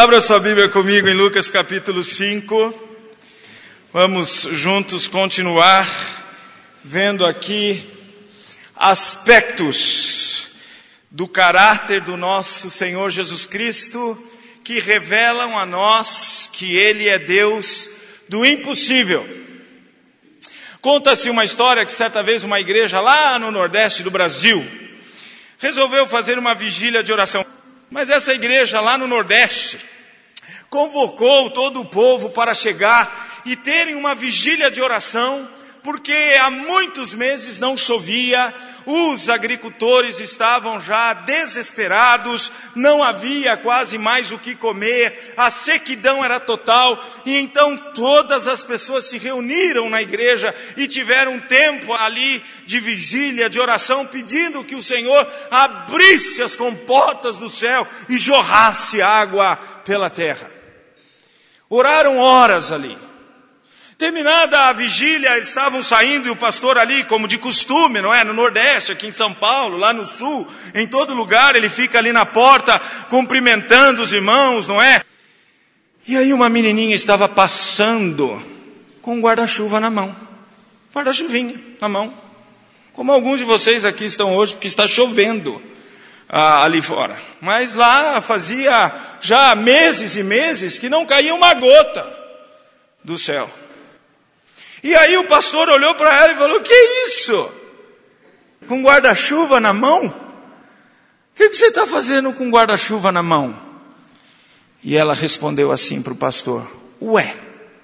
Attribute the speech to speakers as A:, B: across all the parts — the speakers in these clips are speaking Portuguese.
A: Abra sua Bíblia comigo em Lucas capítulo 5. Vamos juntos continuar vendo aqui aspectos do caráter do nosso Senhor Jesus Cristo que revelam a nós que Ele é Deus do impossível. Conta-se uma história que certa vez uma igreja lá no Nordeste do Brasil resolveu fazer uma vigília de oração. Mas essa igreja lá no Nordeste convocou todo o povo para chegar e terem uma vigília de oração, porque há muitos meses não chovia, os agricultores estavam já desesperados, não havia quase mais o que comer, a sequidão era total, e então todas as pessoas se reuniram na igreja e tiveram tempo ali de vigília, de oração, pedindo que o Senhor abrisse as comportas do céu e jorrasse água pela terra. Oraram horas ali. Terminada a vigília, estavam saindo e o pastor ali, como de costume, não é? No Nordeste, aqui em São Paulo, lá no Sul, em todo lugar, ele fica ali na porta, cumprimentando os irmãos, não é? E aí uma menininha estava passando com um guarda-chuva na mão. Guarda-chuvinha na mão. Como alguns de vocês aqui estão hoje, porque está chovendo ali fora. Mas lá fazia já meses e meses que não caía uma gota do céu. E aí o pastor olhou para ela e falou: "Que isso? Com guarda-chuva na mão? O que você está fazendo com guarda-chuva na mão?" E ela respondeu assim para o pastor: "Ué,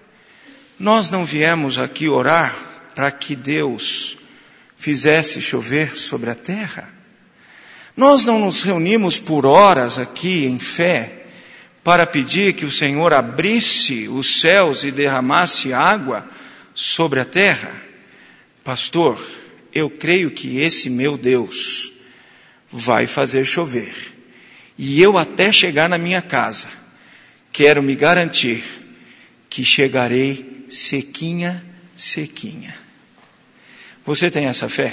A: nós não viemos aqui orar para que Deus fizesse chover sobre a terra? Nós não nos reunimos por horas aqui em fé para pedir que o Senhor abrisse os céus e derramasse água sobre a terra? Pastor, eu creio que esse meu Deus vai fazer chover. E eu até chegar na minha casa, quero me garantir que chegarei sequinha, sequinha." Você tem essa fé?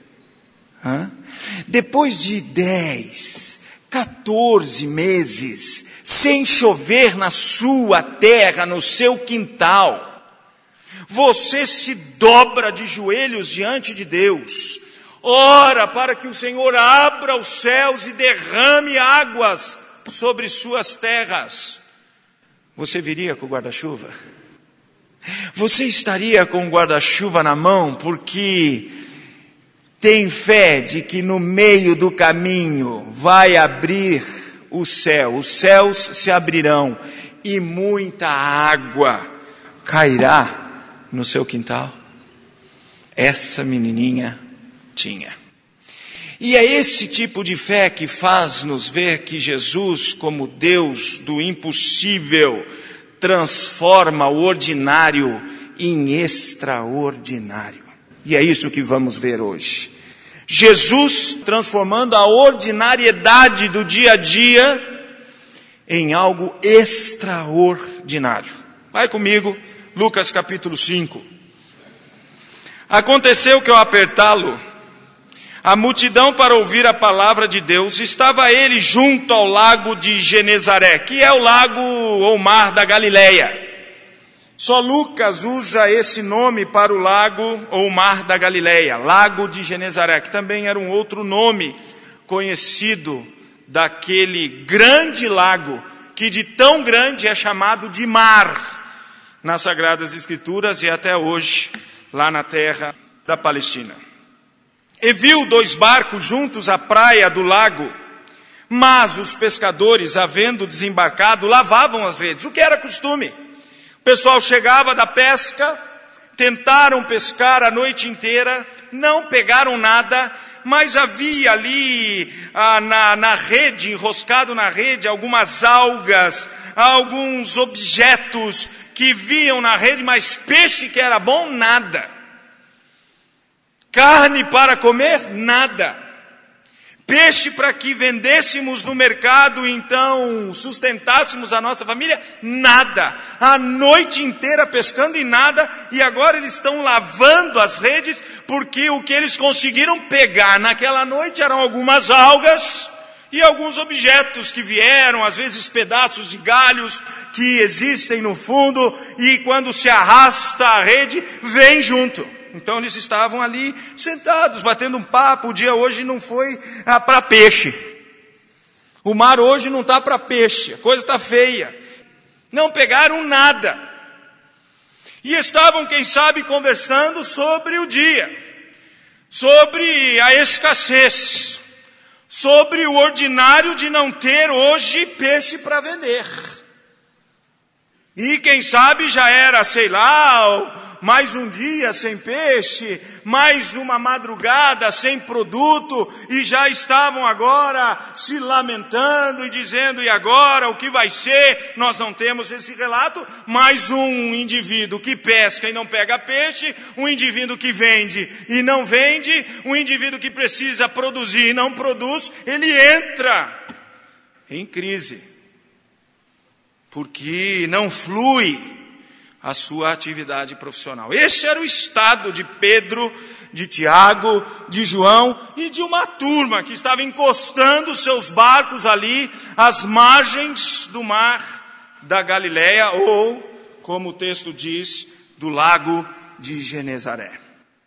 A: Depois de 10, 14 meses sem chover na sua terra, no seu quintal, você se dobra de joelhos diante de Deus, ora para que o Senhor abra os céus e derrame águas sobre suas terras. Você viria com o guarda-chuva? Você estaria com o guarda-chuva na mão porque tem fé de que no meio do caminho vai abrir o céu, os céus se abrirão e muita água cairá no seu quintal? Essa menininha tinha. E é esse tipo de fé que faz nos ver que Jesus, como Deus do impossível, transforma o ordinário em extraordinário. E é isso que vamos ver hoje. Jesus transformando a ordinariedade do dia a dia em algo extraordinário. Vai comigo, Lucas capítulo 5. Aconteceu que ao apertá-lo, a multidão para ouvir a palavra de Deus, estava ele junto ao lago de Genezaré, que é o lago ou mar da Galileia. Só Lucas usa esse nome para o lago ou mar da Galileia, lago de Genezaré, que também era um outro nome conhecido daquele grande lago, que de tão grande é chamado de mar nas Sagradas Escrituras e até hoje lá na terra da Palestina. E viu 2 barcos juntos à praia do lago, mas os pescadores, havendo desembarcado, lavavam as redes, o que era costume. O pessoal chegava da pesca, tentaram pescar a noite inteira, não pegaram nada, mas havia ali na rede, enroscado na rede, algumas algas, alguns objetos que viam na rede, mas peixe que era bom, nada. Carne para comer, nada. Peixe para que vendêssemos no mercado, então sustentássemos a nossa família, nada. A noite inteira pescando e nada, e agora eles estão lavando as redes, porque o que eles conseguiram pegar naquela noite eram algumas algas, e alguns objetos que vieram, às vezes pedaços de galhos que existem no fundo, e quando se arrasta a rede, vem junto. Então eles estavam ali sentados, batendo um papo. O dia hoje não foi para peixe. O mar hoje não está para peixe, a coisa está feia. Não pegaram nada. E estavam, quem sabe, conversando sobre o dia, sobre a escassez, sobre o ordinário de não ter hoje peixe para vender. E quem sabe já era, sei lá, mais um dia sem peixe, mais uma madrugada sem produto, e já estavam agora se lamentando e dizendo: e agora, o que vai ser? Nós não temos esse relato. Mais um indivíduo que pesca e não pega peixe, um indivíduo que vende e não vende, um indivíduo que precisa produzir e não produz, ele entra em crise, porque não flui a sua atividade profissional. Esse era o estado de Pedro, de Tiago, de João e de uma turma que estava encostando seus barcos ali às margens do mar da Galileia, ou, como o texto diz, do lago de Genezaré.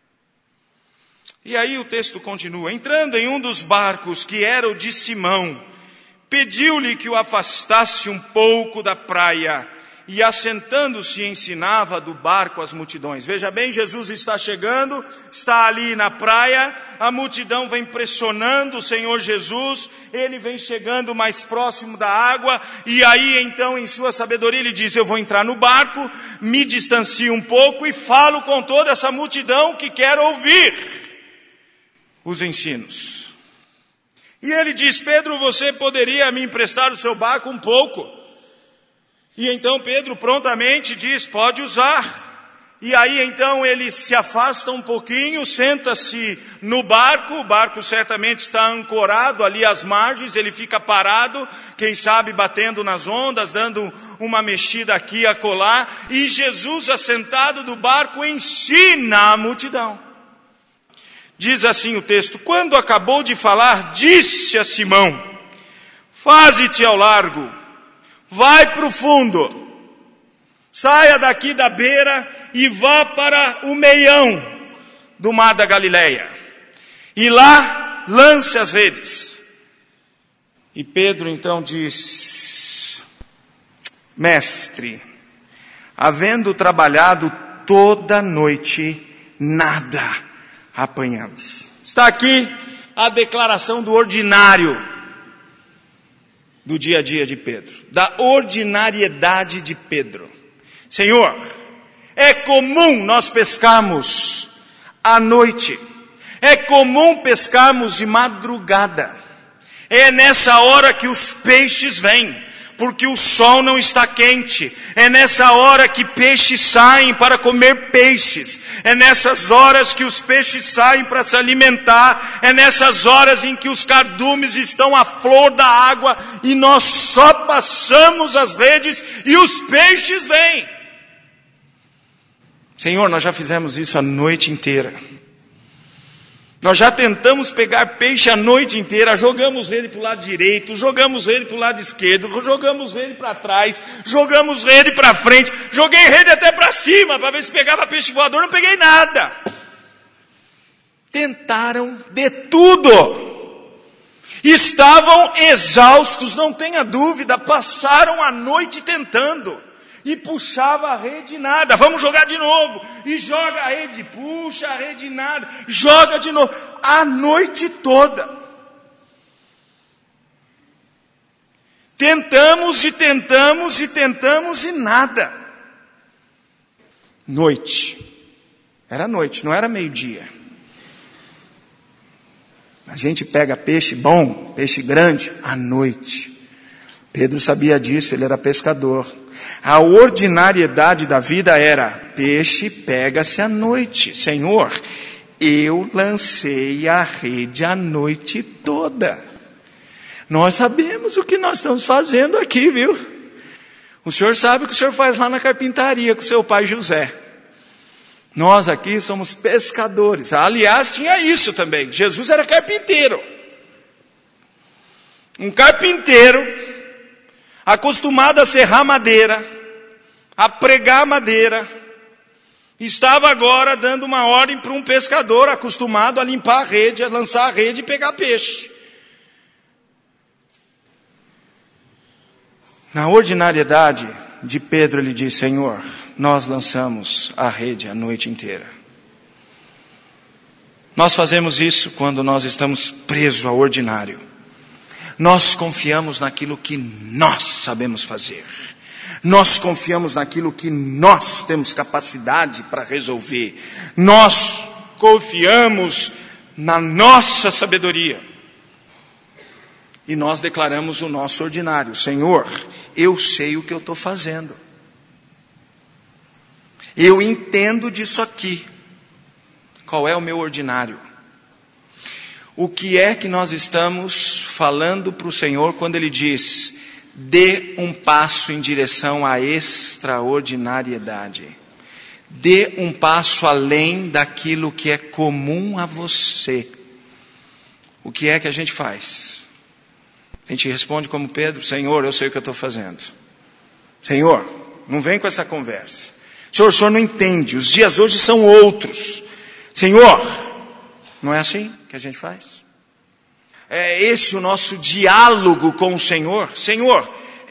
A: E aí o texto continua: entrando em um dos barcos, que era o de Simão, pediu-lhe que o afastasse um pouco da praia, e assentando-se ensinava do barco as multidões. Veja bem, Jesus está chegando, está ali na praia, a multidão vem pressionando o Senhor Jesus, ele vem chegando mais próximo da água, e aí então em sua sabedoria ele diz: eu vou entrar no barco, me distancio um pouco e falo com toda essa multidão que quer ouvir os ensinos. E ele diz: Pedro, você poderia me emprestar o seu barco um pouco? E então Pedro prontamente diz: pode usar. E aí então ele se afasta um pouquinho, senta-se no barco. O barco certamente está ancorado ali às margens, ele fica parado, quem sabe batendo nas ondas, dando uma mexida aqui e acolá. E Jesus, assentado do barco, ensina a multidão. Diz assim o texto: quando acabou de falar, disse a Simão: faze-te ao largo, vai para o fundo, saia daqui da beira e vá para o meião do mar da Galileia, e lá lance as redes. E Pedro então diz: mestre, havendo trabalhado toda a noite, nada apanhamos. Está aqui a declaração do ordinário do dia a dia de Pedro, da ordinariedade de Pedro. Senhor, é comum nós pescarmos à noite, é comum pescarmos de madrugada, é nessa hora que os peixes vêm, porque o sol não está quente. É nessa hora que peixes saem para comer peixes. É nessas horas que os peixes saem para se alimentar. É nessas horas em que os cardumes estão à flor da água e nós só passamos as redes e os peixes vêm. Senhor, nós já fizemos isso a noite inteira. Nós já tentamos pegar peixe a noite inteira, jogamos rede para o lado direito, jogamos rede para o lado esquerdo, jogamos rede para trás, jogamos rede para frente, joguei rede até para cima para ver se pegava peixe voador, não peguei nada. Tentaram de tudo, estavam exaustos, não tenha dúvida, passaram a noite tentando. E puxava a rede e nada. Vamos jogar de novo. E joga a rede, puxa a rede e nada. Joga de novo. A noite toda. Tentamos e tentamos e tentamos e nada. Noite. Era noite, não era meio-dia. A gente pega peixe bom, peixe grande, à noite. Pedro sabia disso, ele era pescador. A ordinariedade da vida era: peixe pega-se à noite. Senhor, eu lancei a rede a noite toda. Nós sabemos o que nós estamos fazendo aqui, viu? O senhor sabe o que o senhor faz lá na carpintaria com seu pai José. Nós aqui somos pescadores. Aliás, tinha isso também. Jesus era carpinteiro. Um carpinteiro, acostumado a serrar madeira, a pregar madeira, estava agora dando uma ordem para um pescador acostumado a limpar a rede, a lançar a rede e pegar peixe. Na ordinariedade de Pedro, ele diz: Senhor, nós lançamos a rede a noite inteira. Nós fazemos isso quando nós estamos presos ao ordinário. Nós confiamos naquilo que nós sabemos fazer. Nós confiamos naquilo que nós temos capacidade para resolver. Nós confiamos na nossa sabedoria. E nós declaramos o nosso ordinário: Senhor, eu sei o que eu estou fazendo. Eu entendo disso aqui. Qual é o meu ordinário? O que é que nós estamos falando para o Senhor quando Ele diz: dê um passo em direção à extraordinariedade. Dê um passo além daquilo que é comum a você. O que é que a gente faz? A gente responde como Pedro: Senhor, eu sei o que eu estou fazendo. Senhor, não vem com essa conversa. Senhor, o Senhor não entende, os dias hoje são outros. Senhor, não é assim que a gente faz? É esse o nosso diálogo com o Senhor. Senhor,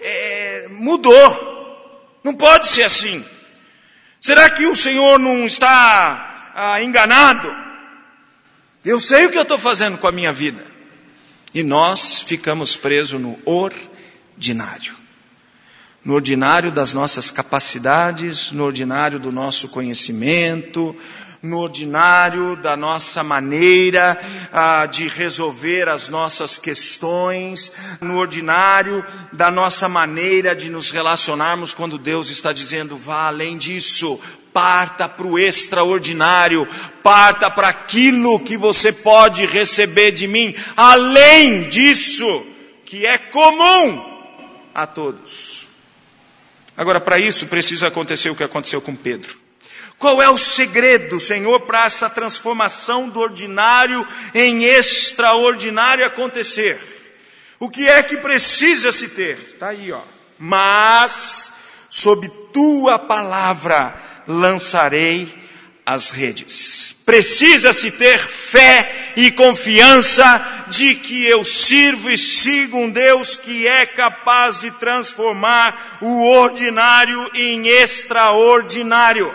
A: mudou, não pode ser assim. Será que o Senhor não está enganado? Eu sei o que eu estou fazendo com a minha vida. E nós ficamos presos no ordinário. No ordinário das nossas capacidades, no ordinário do nosso conhecimento, no ordinário da nossa maneira de resolver as nossas questões, no ordinário da nossa maneira de nos relacionarmos, quando Deus está dizendo: vá além disso, parta para o extraordinário, parta para aquilo que você pode receber de mim, além disso, que é comum a todos. Agora, para isso precisa acontecer o que aconteceu com Pedro. Qual é o segredo, Senhor, para essa transformação do ordinário em extraordinário acontecer? O que é que precisa se ter? Está aí, ó. Mas, sob tua palavra, lançarei as redes. Precisa-se ter fé e confiança de que eu sirvo e sigo um Deus que é capaz de transformar o ordinário em extraordinário.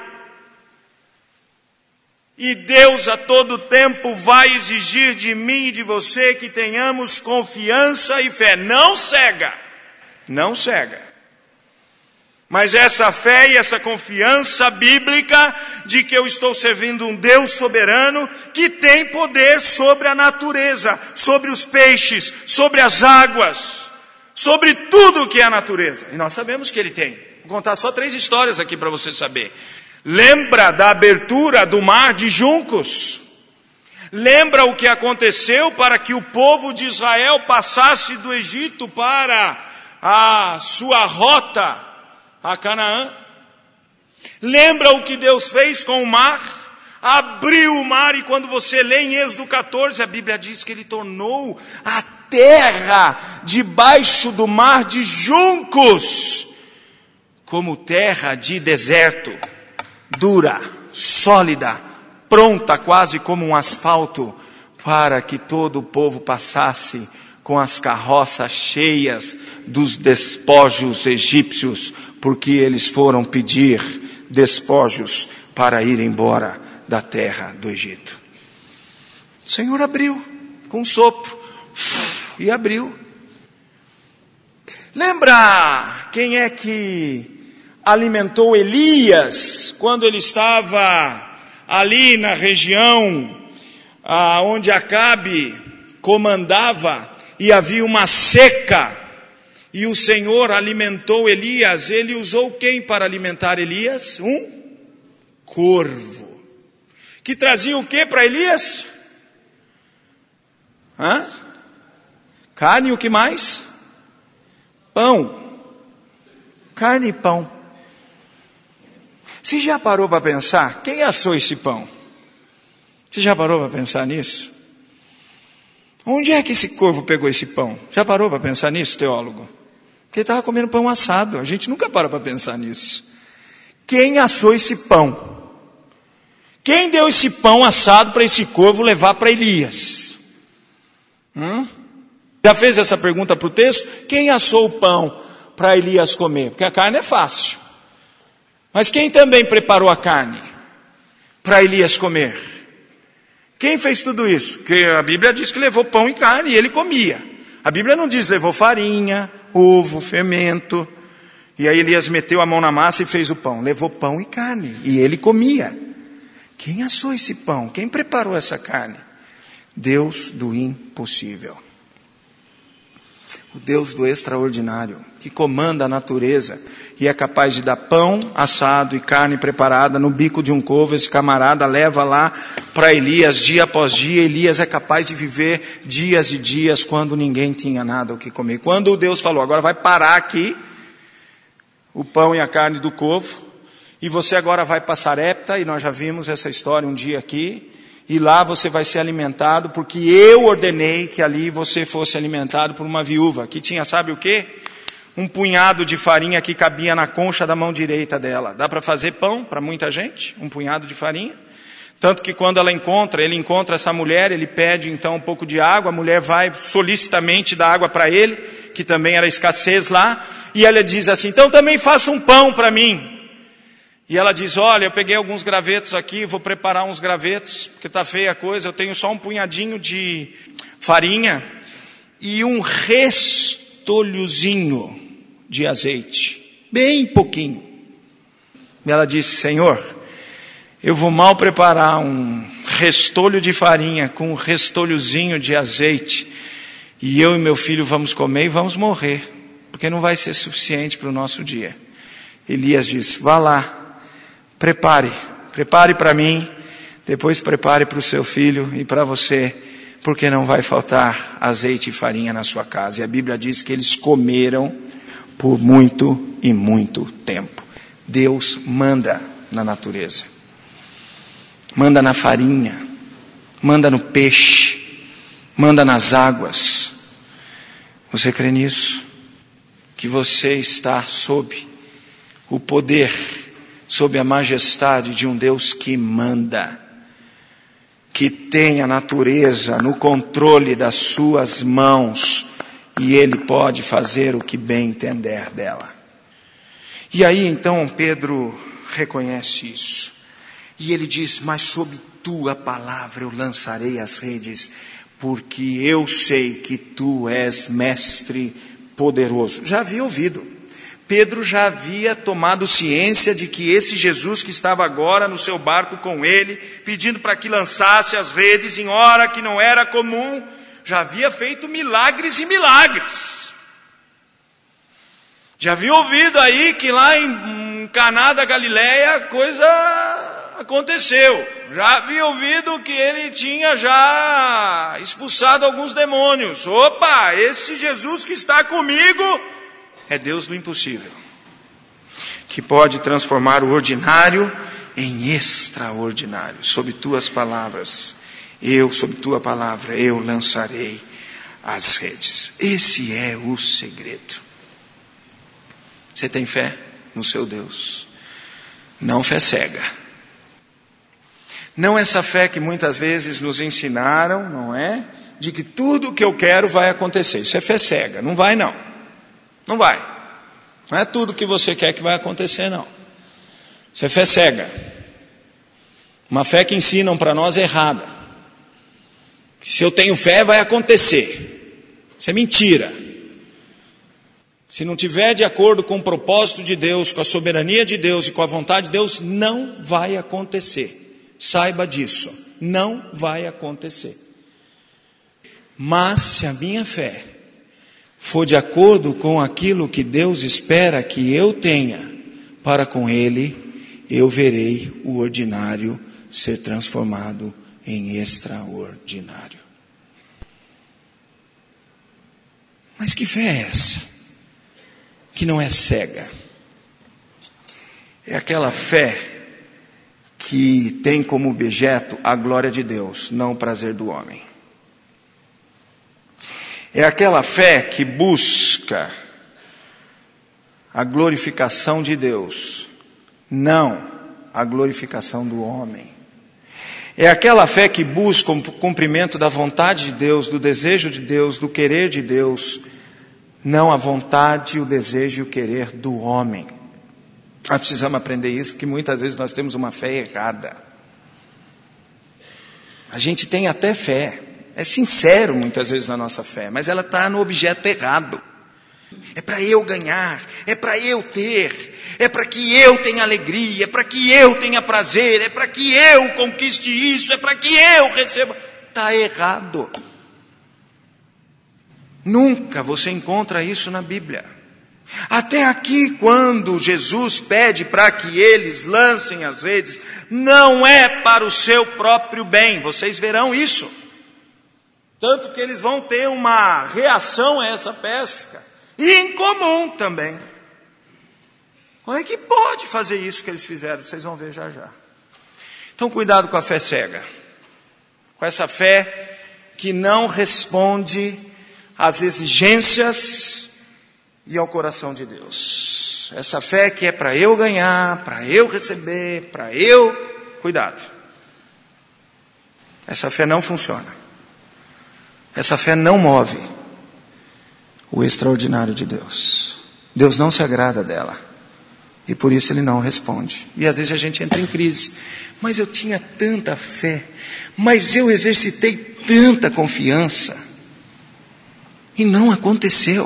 A: E Deus a todo tempo vai exigir de mim e de você que tenhamos confiança e fé. Não cega, não cega. Mas essa fé e essa confiança bíblica de que eu estou servindo um Deus soberano que tem poder sobre a natureza, sobre os peixes, sobre as águas, sobre tudo que é a natureza. E nós sabemos que Ele tem. Vou contar só 3 histórias aqui para você saber. Lembra da abertura do mar de juncos? Lembra o que aconteceu para que o povo de Israel passasse do Egito para a sua rota a Canaã? Lembra o que Deus fez com o mar? Abriu o mar, e quando você lê em Êxodo 14, a Bíblia diz que Ele tornou a terra debaixo do mar de juncos como terra de deserto, dura, sólida, pronta quase como um asfalto, para que todo o povo passasse com as carroças cheias dos despojos egípcios, porque eles foram pedir despojos para ir embora da terra do Egito. O Senhor abriu com um sopro, e abriu. Lembra quem é que alimentou Elias quando ele estava ali na região onde Acabe comandava e havia uma seca, e o Senhor alimentou Elias? Ele usou quem para alimentar Elias? Um corvo, que trazia o que para Elias? Carne e o que mais? Pão. Carne e pão. Você já parou para pensar? Quem assou esse pão? Você já parou para pensar nisso? Onde é que esse corvo pegou esse pão? Já parou para pensar nisso, teólogo? Porque ele estava comendo pão assado. A gente nunca para pensar nisso. Quem assou esse pão? Quem deu esse pão assado para esse corvo levar para Elias? Já fez essa pergunta para o texto? Quem assou o pão para Elias comer? Porque a carne é fácil. Mas quem também preparou a carne para Elias comer? Quem fez tudo isso? Porque a Bíblia diz que levou pão e carne e ele comia. A Bíblia não diz levou farinha, ovo, fermento. E aí Elias meteu a mão na massa e fez o pão. Levou pão e carne e ele comia. Quem assou esse pão? Quem preparou essa carne? Deus do impossível. O Deus do extraordinário, que comanda a natureza e é capaz de dar pão assado e carne preparada no bico de um corvo. Esse camarada leva lá para Elias dia após dia. Elias é capaz de viver dias e dias quando ninguém tinha nada o que comer. Quando Deus falou, agora vai parar aqui o pão e a carne do corvo, e você agora vai para Sarepta, e nós já vimos essa história um dia aqui, e lá você vai ser alimentado, porque eu ordenei que ali você fosse alimentado por uma viúva, que tinha, sabe o quê? Um punhado de farinha que cabia na concha da mão direita dela. Dá para fazer pão para muita gente? Um punhado de farinha? Tanto que quando ele encontra essa mulher, ele pede então um pouco de água, a mulher vai solicitamente dar água para ele, que também era escassez lá, e ela diz assim, então também faça um pão para mim. E ela diz, olha, eu peguei alguns gravetos aqui, vou preparar uns gravetos, porque está feia a coisa, eu tenho só um punhadinho de farinha e um restolhozinho de azeite, bem pouquinho. E ela disse, Senhor, eu vou mal preparar um restolho de farinha com um restolhozinho de azeite, e eu e meu filho vamos comer e vamos morrer, porque não vai ser suficiente para o nosso dia. Elias disse, vá lá, prepare para mim, depois prepare para o seu filho e para você, porque não vai faltar azeite e farinha na sua casa. E a Bíblia diz que eles comeram por muito e muito tempo. Deus manda na natureza, manda na farinha, manda no peixe, manda nas águas. Você crê nisso? Que você está sob o poder, sob a majestade de um Deus que manda, que tem a natureza no controle das suas mãos, e Ele pode fazer o que bem entender dela. E aí então Pedro reconhece isso, e ele diz, mas sob tua palavra eu lançarei as redes, porque eu sei que tu és mestre poderoso. Já havia ouvido. Pedro já havia tomado ciência de que esse Jesus que estava agora no seu barco com ele, pedindo para que lançasse as redes em hora que não era comum, já havia feito milagres e milagres. Já havia ouvido aí que lá em Caná da Galileia a coisa aconteceu. Já havia ouvido que ele tinha já expulsado alguns demônios. Opa, esse Jesus que está comigo é Deus do impossível, que pode transformar o ordinário em extraordinário. Sob tuas palavras, sob tua palavra, eu lançarei as redes. Esse é o segredo. Você tem fé no seu Deus? Não fé cega. Não essa fé que muitas vezes nos ensinaram, não é? De que tudo o que eu quero vai acontecer. Isso é fé cega. Não vai não. Não vai. Não é tudo que você quer que vai acontecer, não. Isso é fé cega. Uma fé que ensinam para nós é errada. Se eu tenho fé, vai acontecer. Isso é mentira. Se não tiver de acordo com o propósito de Deus, com a soberania de Deus e com a vontade de Deus, não vai acontecer. Saiba disso. Não vai acontecer. Mas se a minha fé for de acordo com aquilo que Deus espera que eu tenha para com Ele, eu verei o ordinário ser transformado em extraordinário. Mas que fé é essa? Que não é cega. É aquela fé que tem como objeto a glória de Deus, não o prazer do homem. É aquela fé que busca a glorificação de Deus, não a glorificação do homem. É aquela fé que busca o cumprimento da vontade de Deus, do desejo de Deus, do querer de Deus, não a vontade, o desejo e o querer do homem. Nós precisamos aprender isso, porque muitas vezes nós temos uma fé errada. A gente tem até fé, é sincero muitas vezes na nossa fé, mas ela está no objeto errado. É para eu ganhar, é para eu ter, é para que eu tenha alegria, é para que eu tenha prazer, é para que eu conquiste isso, é para que eu receba. Está errado. Nunca você encontra isso na Bíblia. Até aqui, quando Jesus pede para que eles lancem as redes, não é para o seu próprio bem, vocês verão isso. Tanto que eles vão ter uma reação a essa pesca, e em comum também. Como é que pode fazer isso que eles fizeram? Vocês vão ver já já. Então cuidado com a fé cega, com essa fé que não responde às exigências e ao coração de Deus. Essa fé que é para eu ganhar, para eu receber, para eu... Cuidado. Essa fé não funciona. Essa fé não move o extraordinário de Deus. Deus não se agrada dela. E por isso Ele não responde. E às vezes a gente entra em crise. Mas eu tinha tanta fé. Mas eu exercitei tanta confiança. E não aconteceu.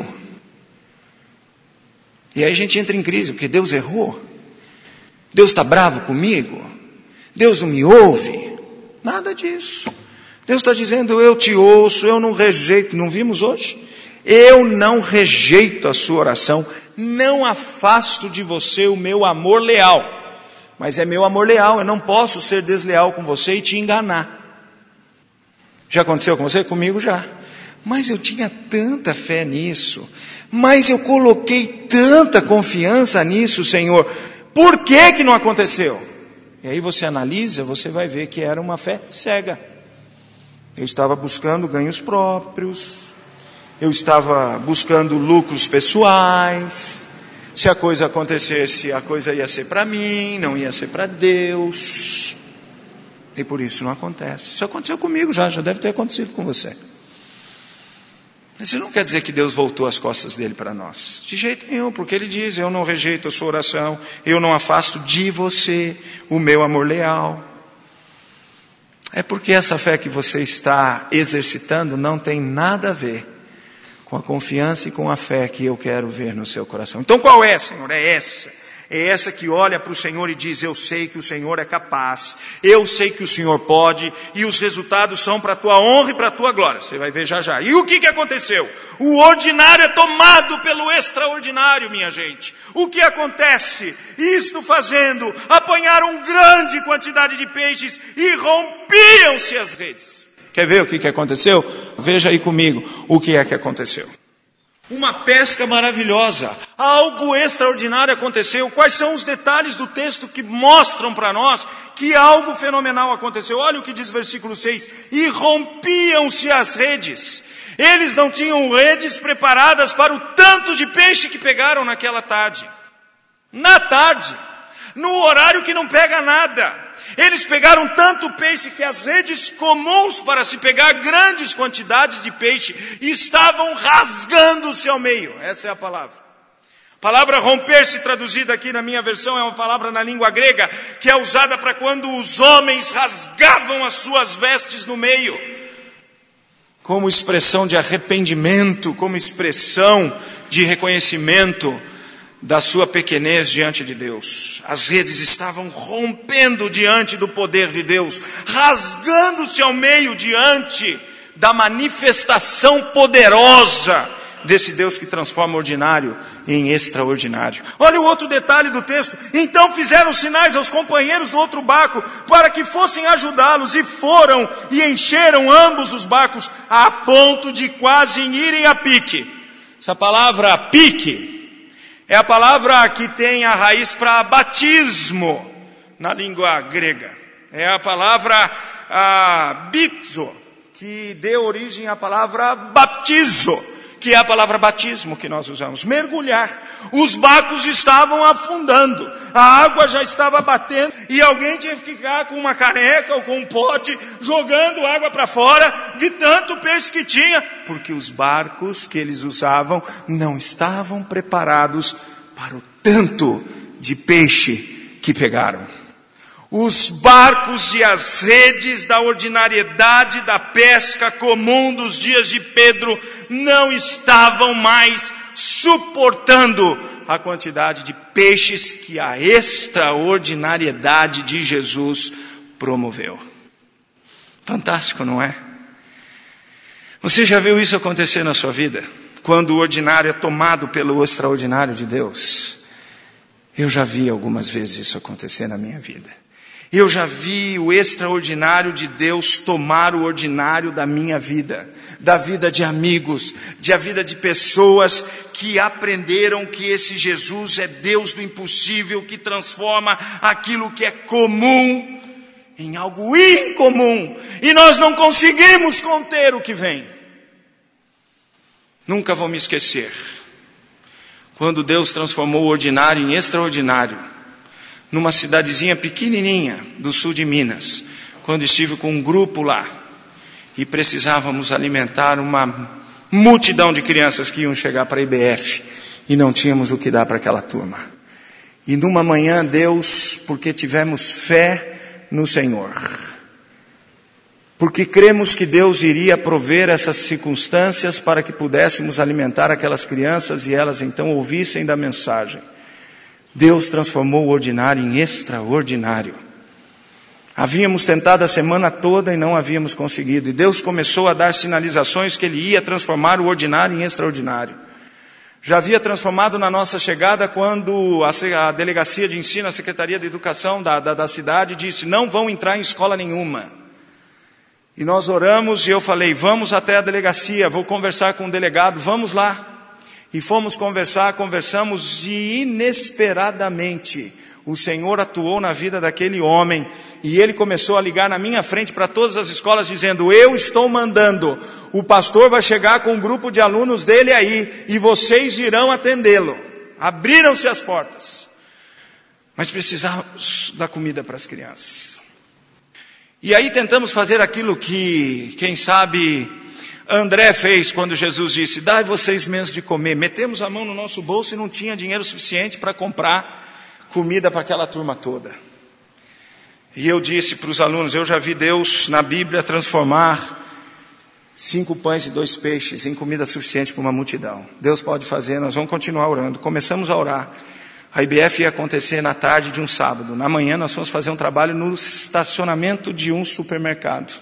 A: E aí a gente entra em crise, porque Deus errou. Deus está bravo comigo. Deus não me ouve. Nada disso. Deus está dizendo, eu te ouço, eu não rejeito. Não vimos hoje? Eu não rejeito a sua oração. Não afasto de você o meu amor leal. Mas é meu amor leal, eu não posso ser desleal com você e te enganar. Já aconteceu com você? Comigo já. Mas eu tinha tanta fé nisso. Mas eu coloquei tanta confiança nisso, Senhor. Por que não aconteceu? E aí você analisa, você vai ver que era uma fé cega. Eu estava buscando ganhos próprios. Eu estava buscando lucros pessoais. Se a coisa acontecesse, a coisa ia ser para mim, não ia ser para Deus. E por isso não acontece. Isso aconteceu comigo já deve ter acontecido com você. Isso não quer dizer que Deus voltou as costas dele para nós. De jeito nenhum, porque Ele diz, eu não rejeito a sua oração, eu não afasto de você o meu amor leal. É porque essa fé que você está exercitando não tem nada a ver com a confiança e com a fé que eu quero ver no seu coração. Então qual é, Senhor? É essa. É essa que olha para o Senhor e diz, eu sei que o Senhor é capaz, eu sei que o Senhor pode, e os resultados são para a tua honra e para a tua glória. Você vai ver já já. E o que aconteceu? O ordinário é tomado pelo extraordinário, minha gente. O que acontece? Isto fazendo, apanharam grande quantidade de peixes e rompiam-se as redes. Quer ver o que aconteceu? Veja aí comigo o que é que aconteceu. Uma pesca maravilhosa, algo extraordinário aconteceu. Quais são os detalhes do texto que mostram para nós que algo fenomenal aconteceu? Olha o que diz o versículo 6. E rompiam-se as redes. Eles não tinham redes preparadas para o tanto de peixe que pegaram naquela tarde. Na tarde, no horário que não pega nada. Eles pegaram tanto peixe que as redes comuns para se pegar grandes quantidades de peixe estavam rasgando-se ao meio. Essa é a palavra. A palavra romper-se, traduzida aqui na minha versão, é uma palavra na língua grega que é usada para quando os homens rasgavam as suas vestes no meio. Como expressão de arrependimento, como expressão de reconhecimento da sua pequenez diante de Deus. As redes estavam rompendo diante do poder de Deus, rasgando-se ao meio diante da manifestação poderosa desse Deus que transforma o ordinário em extraordinário. Olha o outro detalhe do texto. Então fizeram sinais aos companheiros do outro barco para que fossem ajudá-los, e foram e encheram ambos os barcos a ponto de quase irem a pique. Essa palavra pique é a palavra que tem a raiz para batismo na língua grega. É a palavra bipso, que deu origem à palavra baptizo, que é a palavra batismo que nós usamos, mergulhar. Os barcos estavam afundando, a água já estava batendo e alguém tinha que ficar com uma caneca ou com um pote jogando água para fora de tanto peixe que tinha, porque os barcos que eles usavam não estavam preparados para o tanto de peixe que pegaram. Os barcos e as redes da ordinariedade da pesca comum dos dias de Pedro não estavam mais suportando a quantidade de peixes que a extraordinariedade de Jesus promoveu. Fantástico, não é? Você já viu isso acontecer na sua vida? Quando o ordinário é tomado pelo extraordinário de Deus? Eu já vi algumas vezes isso acontecer na minha vida. Eu já vi o extraordinário de Deus tomar o ordinário da minha vida, da vida de amigos, da vida de pessoas que aprenderam que esse Jesus é Deus do impossível, que transforma aquilo que é comum em algo incomum, e nós não conseguimos conter o que vem. Nunca vou me esquecer, quando Deus transformou o ordinário em extraordinário, numa cidadezinha pequenininha do sul de Minas, quando estive com um grupo lá e precisávamos alimentar uma multidão de crianças que iam chegar para a IBF e não tínhamos o que dar para aquela turma. E numa manhã Deus, porque tivemos fé no Senhor, porque cremos que Deus iria prover essas circunstâncias para que pudéssemos alimentar aquelas crianças e elas então ouvissem da mensagem, Deus transformou o ordinário em extraordinário. Havíamos tentado a semana toda e não havíamos conseguido. E Deus começou a dar sinalizações que Ele ia transformar o ordinário em extraordinário. Já havia transformado na nossa chegada quando a delegacia de ensino, a Secretaria de Educação da cidade disse, não vão entrar em escola nenhuma. E nós oramos e eu falei, vamos até a delegacia, vou conversar com o delegado, vamos lá. E fomos conversamos e inesperadamente o Senhor atuou na vida daquele homem e ele começou a ligar na minha frente para todas as escolas dizendo, eu estou mandando, o pastor vai chegar com um grupo de alunos dele aí e vocês irão atendê-lo. Abriram-se as portas, mas precisávamos dar comida para as crianças. E aí tentamos fazer aquilo que, quem sabe, André fez quando Jesus disse, dai vocês mesmos de comer. Metemos a mão no nosso bolso e não tinha dinheiro suficiente para comprar comida para aquela turma toda. E eu disse para os alunos, eu já vi Deus na Bíblia transformar 5 pães e 2 peixes em comida suficiente para uma multidão. Deus pode fazer, nós vamos continuar orando. Começamos a orar. A IBF ia acontecer na tarde de um sábado. Na manhã nós fomos fazer um trabalho no estacionamento de um supermercado.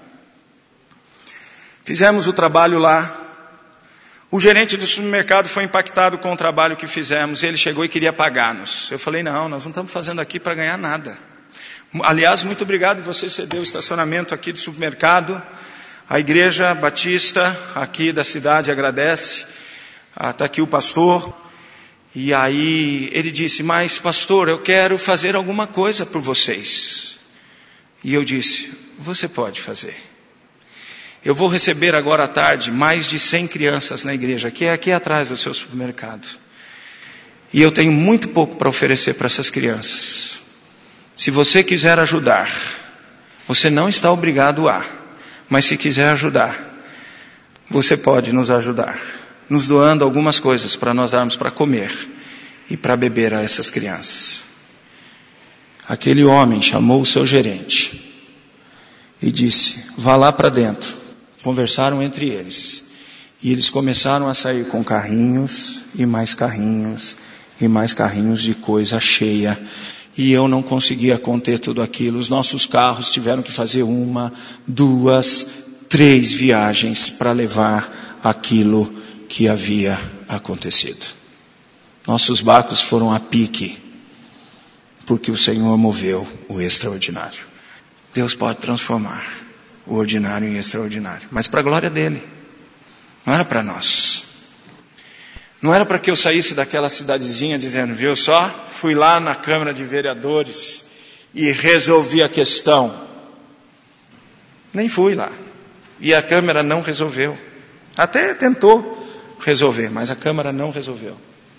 A: Fizemos o trabalho lá. O gerente do supermercado foi impactado com o trabalho que fizemos. Ele chegou e queria pagar-nos. Eu falei, não, nós não estamos fazendo aqui para ganhar nada. Aliás, muito obrigado, você cedeu o estacionamento aqui do supermercado. A Igreja Batista aqui da cidade agradece. Está aqui o pastor. E aí ele disse, mas pastor, eu quero fazer alguma coisa por vocês. E eu disse, você pode fazer. Eu vou receber agora à tarde mais de 100 crianças na igreja, que é aqui atrás do seu supermercado. E eu tenho muito pouco para oferecer para essas crianças. Se você quiser ajudar, você não está obrigado a, mas se quiser ajudar, você pode nos ajudar, nos doando algumas coisas para nós darmos para comer e para beber a essas crianças. Aquele homem chamou o seu gerente e disse, vá lá para dentro. Conversaram entre eles. E eles começaram a sair com carrinhos e mais carrinhos e mais carrinhos de coisa cheia. E eu não conseguia conter tudo aquilo. Os nossos carros tiveram que fazer 1, 2, 3 viagens para levar aquilo que havia acontecido. Nossos barcos foram a pique, porque o Senhor moveu o extraordinário. Deus pode transformar o ordinário em extraordinário, mas para a glória dele, não era para nós, não era para que eu saísse daquela cidadezinha dizendo, viu só, fui lá na Câmara de Vereadores e resolvi a questão, nem fui lá, E a câmara não resolveu. Até tentou resolver, mas a câmara não resolveu.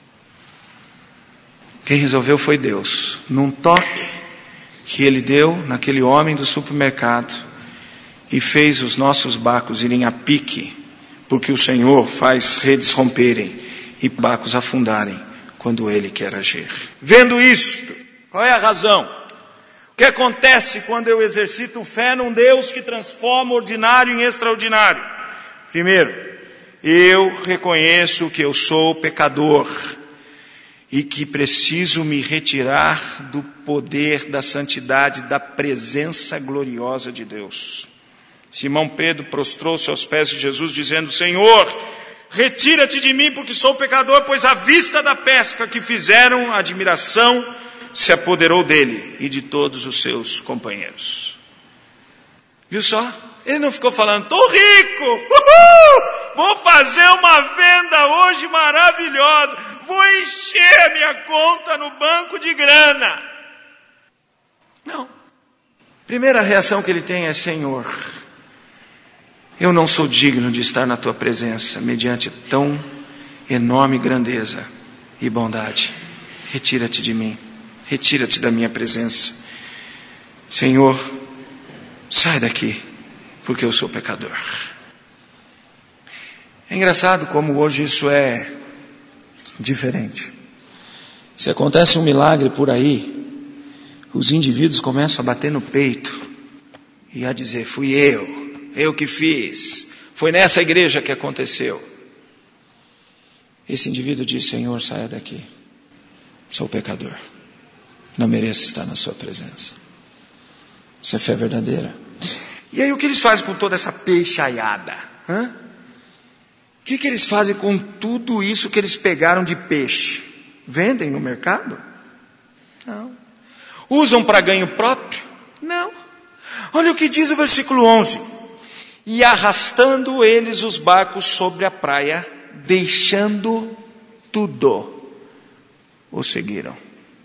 A: Quem resolveu foi Deus. Num toque que Ele deu naquele homem do supermercado e fez os nossos barcos irem a pique, porque o Senhor faz redes romperem e barcos afundarem quando Ele quer agir. Vendo isto, qual é a razão? O que acontece quando eu exercito fé num Deus que transforma o ordinário em extraordinário? Primeiro, eu reconheço que eu sou pecador e que preciso me retirar do poder, da santidade, da presença gloriosa de Deus. Simão Pedro prostrou-se aos pés de Jesus, dizendo: Senhor, retira-te de mim, porque sou pecador, pois à vista da pesca que fizeram, a admiração se apoderou dele e de todos os seus companheiros. Viu só? Ele não ficou falando: estou rico, vou fazer uma venda hoje maravilhosa, vou encher a minha conta no banco de grana. Não. Primeira reação que ele tem é: Senhor, eu não sou digno de estar na tua presença mediante tão enorme grandeza e bondade. Retira-te de mim, retira-te da minha presença. Senhor, sai daqui, porque eu sou pecador. É engraçado como hoje isso é diferente. Se acontece um milagre por aí, os indivíduos começam a bater no peito e a dizer: fui eu que fiz, foi nessa igreja que aconteceu. Esse indivíduo diz: Senhor, saia daqui, sou pecador, não mereço estar na sua presença. Isso é fé verdadeira. E aí o que eles fazem com toda essa peixaiada? O que eles fazem com tudo isso que eles pegaram de peixe? Vendem no mercado? Não. Usam para ganho próprio? Não. Olha o que diz o versículo 11: e arrastando eles os barcos sobre a praia, deixando tudo, o seguiram.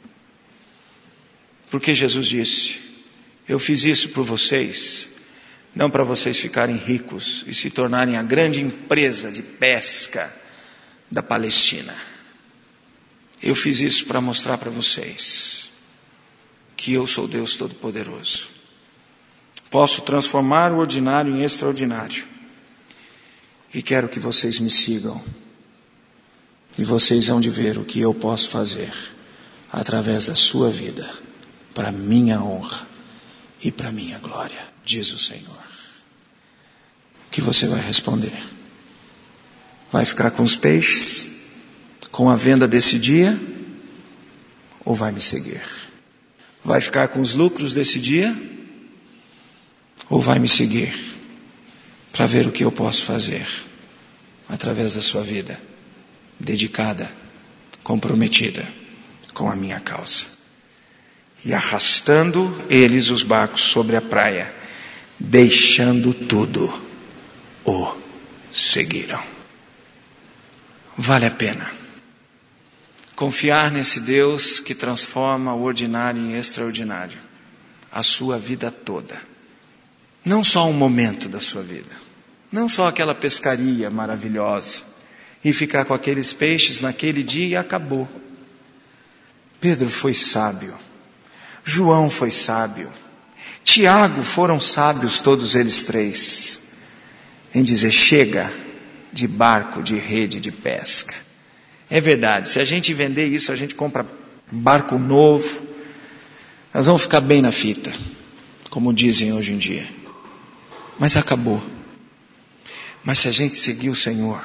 A: Porque Jesus disse: eu fiz isso por vocês, não para vocês ficarem ricos e se tornarem a grande empresa de pesca da Palestina. Eu fiz isso para mostrar para vocês que eu sou Deus Todo-Poderoso. Posso transformar o ordinário em extraordinário. E quero que vocês me sigam. E vocês hão de ver o que eu posso fazer através da sua vida, para minha honra e para minha glória, diz o Senhor. O que você vai responder? Vai ficar com os peixes, com a venda desse dia, ou vai me seguir? Vai ficar com os lucros desse dia, ou vai me seguir para ver o que eu posso fazer através da sua vida, dedicada, comprometida com a minha causa? E arrastando eles os barcos sobre a praia, deixando tudo, o seguiram. Vale a pena confiar nesse Deus que transforma o ordinário em extraordinário, a sua vida toda. Não só um momento da sua vida, não só aquela pescaria maravilhosa, e ficar com aqueles peixes naquele dia e acabou. Pedro foi sábio, João foi sábio, Tiago, foram sábios todos eles três, em dizer: chega de barco, de rede, de pesca. É verdade, se a gente vender isso, a gente compra barco novo, nós vamos ficar bem na fita, como dizem hoje em dia. Mas acabou. Mas se a gente seguir o Senhor,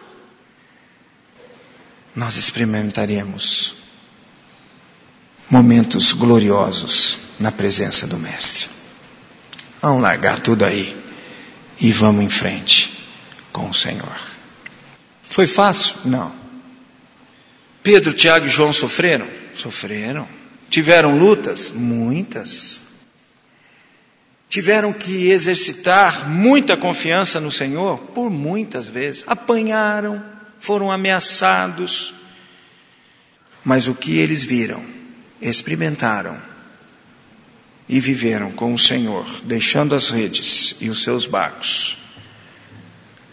A: nós experimentaremos momentos gloriosos na presença do Mestre. Vamos largar tudo aí e vamos em frente com o Senhor. Foi fácil? Não. Pedro, Tiago e João sofreram? Sofreram. Tiveram lutas? Muitas. Tiveram que exercitar muita confiança no Senhor? Por muitas vezes. Apanharam, foram ameaçados. Mas o que eles viram, experimentaram e viveram com o Senhor, deixando as redes e os seus barcos,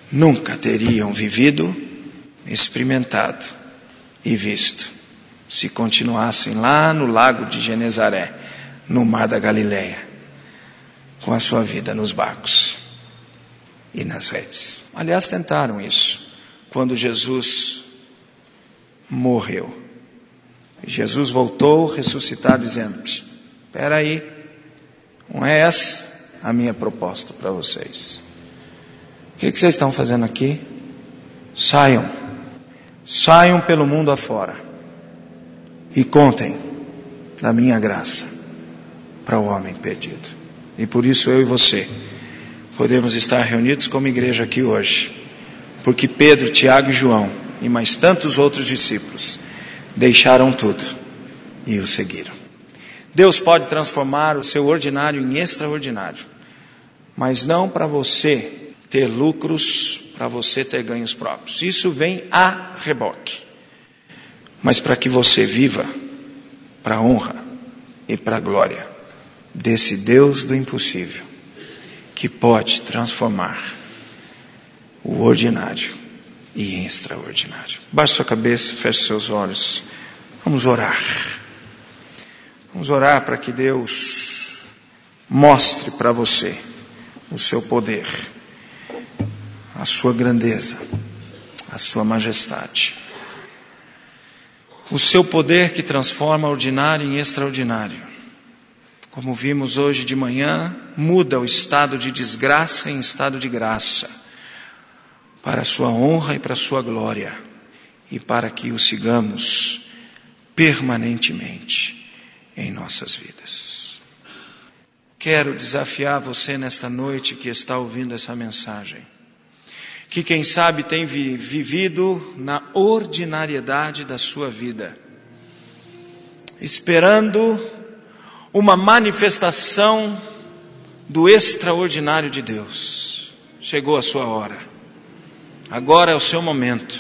A: nunca teriam vivido, experimentado e visto, se continuassem lá no lago de Genezaré, no mar da Galileia, com a sua vida nos barcos e nas redes. Aliás, tentaram isso quando Jesus morreu. Jesus voltou ressuscitado, dizendo: espera aí, não é essa a minha proposta para vocês. O que vocês estão fazendo aqui? Saiam pelo mundo afora e contem da minha graça para o homem perdido. E por isso eu e você podemos estar reunidos como igreja aqui hoje, porque Pedro, Tiago e João e mais tantos outros discípulos deixaram tudo e o seguiram. Deus pode transformar o seu ordinário em extraordinário, mas não para você ter lucros, para você ter ganhos próprios. Isso vem a reboque. Mas para que você viva para a honra e para a glória desse Deus do impossível, que pode transformar o ordinário e extraordinário. Baixe sua cabeça, feche seus olhos. Vamos orar. Vamos orar para que Deus mostre para você o seu poder, a sua grandeza, a sua majestade. O seu poder que transforma ordinário em extraordinário. Como vimos hoje de manhã, muda o estado de desgraça em estado de graça, para a sua honra e para a sua glória, e para que o sigamos permanentemente em nossas vidas. Quero desafiar você nesta noite que está ouvindo essa mensagem, que quem sabe tem vivido na ordinariedade da sua vida, esperando uma manifestação do extraordinário de Deus. Chegou a sua hora. Agora é o seu momento.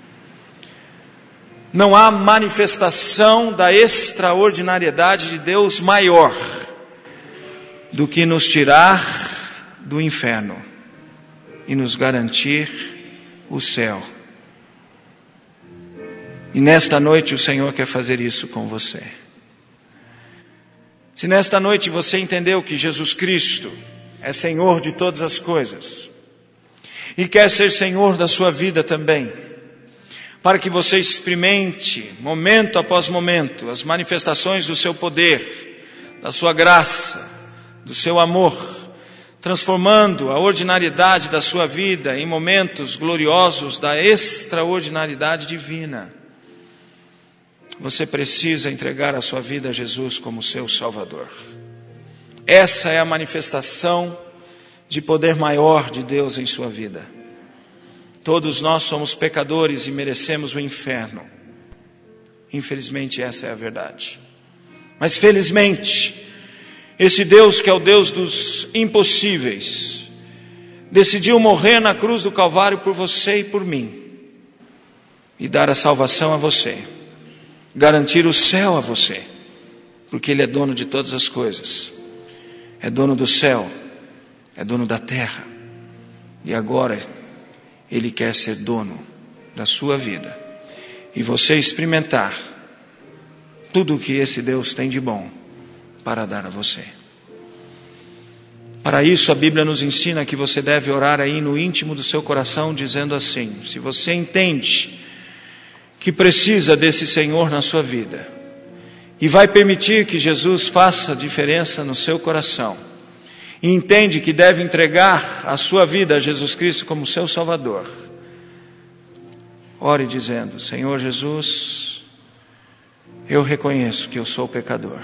A: Não há manifestação da extraordinariedade de Deus maior do que nos tirar do inferno e nos garantir o céu. E nesta noite o Senhor quer fazer isso com você. Se nesta noite você entendeu que Jesus Cristo é Senhor de todas as coisas e quer ser Senhor da sua vida também, para que você experimente, momento após momento, as manifestações do seu poder, da sua graça, do seu amor, transformando a ordinariedade da sua vida em momentos gloriosos da extraordinariedade divina. Você precisa entregar a sua vida a Jesus como seu Salvador. Essa é a manifestação de poder maior de Deus em sua vida. Todos nós somos pecadores e merecemos o inferno. Infelizmente essa é a verdade. Mas felizmente, esse Deus que é o Deus dos impossíveis, decidiu morrer na cruz do Calvário por você e por mim, e dar a salvação a você, garantir o céu a você, porque Ele é dono de todas as coisas, é dono do céu, é dono da terra, e agora Ele quer ser dono da sua vida, e você experimentar tudo o que esse Deus tem de bom para dar a você. Para isso a Bíblia nos ensina que você deve orar aí no íntimo do seu coração, dizendo assim: se você entende que precisa desse Senhor na sua vida, e vai permitir que Jesus faça diferença no seu coração, e entende que deve entregar a sua vida a Jesus Cristo como seu Salvador, ore dizendo: Senhor Jesus, eu reconheço que eu sou pecador.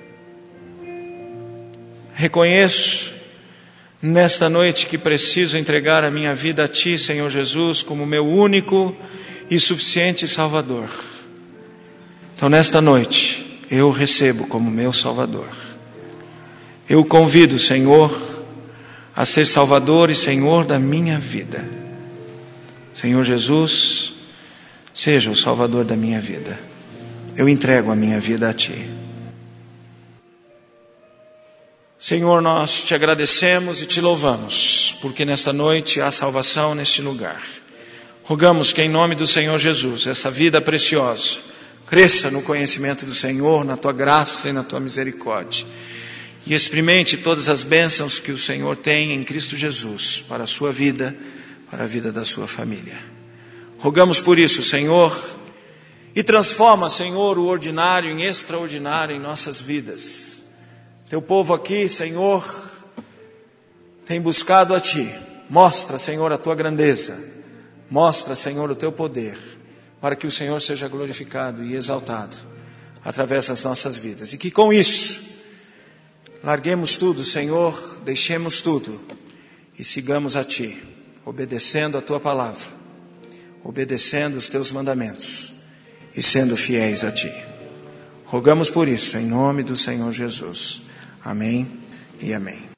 A: Reconheço nesta noite que preciso entregar a minha vida a Ti, Senhor Jesus, como meu único e suficiente Salvador. Então nesta noite eu o recebo como meu Salvador. Eu o convido, Senhor, a ser Salvador e Senhor da minha vida. Senhor Jesus, seja o Salvador da minha vida. Eu entrego a minha vida a Ti. Senhor, nós te agradecemos e te louvamos, porque nesta noite há salvação neste lugar. Rogamos que em nome do Senhor Jesus, essa vida preciosa, cresça no conhecimento do Senhor, na tua graça e na tua misericórdia. E experimente todas as bênçãos que o Senhor tem em Cristo Jesus, para a sua vida, para a vida da sua família. Rogamos por isso, Senhor, e transforma, Senhor, o ordinário em extraordinário em nossas vidas. Teu povo aqui, Senhor, tem buscado a Ti. Mostra, Senhor, a Tua grandeza. Mostra, Senhor, o Teu poder, para que o Senhor seja glorificado e exaltado através das nossas vidas. E que com isso, larguemos tudo, Senhor, deixemos tudo e sigamos a Ti, obedecendo a Tua palavra, obedecendo os Teus mandamentos e sendo fiéis a Ti. Rogamos por isso, em nome do Senhor Jesus. Amém e amém.